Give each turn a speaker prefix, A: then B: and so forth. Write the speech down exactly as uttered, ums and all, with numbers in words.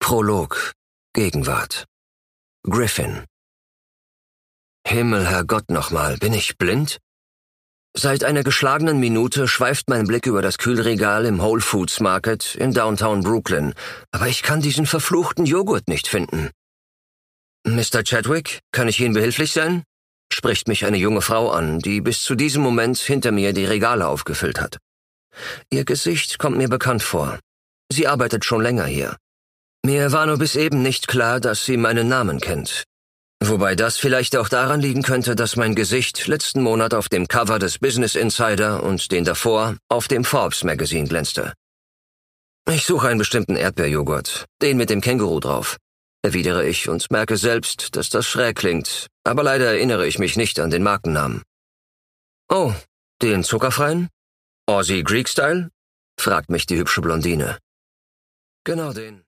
A: Prolog. Gegenwart. Griffin. Himmel, Herrgott nochmal, bin ich blind? Seit einer geschlagenen Minute schweift mein Blick über das Kühlregal im Whole Foods Market in Downtown Brooklyn, aber ich kann diesen verfluchten Joghurt nicht finden. Mister Chadwick, kann ich Ihnen behilflich sein? Spricht mich eine junge Frau an, die bis zu diesem Moment hinter mir die Regale aufgefüllt hat. Ihr Gesicht kommt mir bekannt vor. Sie arbeitet schon länger hier. Mir war nur bis eben nicht klar, dass sie meinen Namen kennt. Wobei das vielleicht auch daran liegen könnte, dass mein Gesicht letzten Monat auf dem Cover des Business Insider und den davor auf dem Forbes Magazine glänzte. Ich suche einen bestimmten Erdbeerjoghurt, den mit dem Känguru drauf, erwidere ich und merke selbst, dass das schräg klingt, aber leider erinnere ich mich nicht an den Markennamen. Oh, den zuckerfreien? Aussie Greek Style? Fragt mich die hübsche Blondine. Genau den.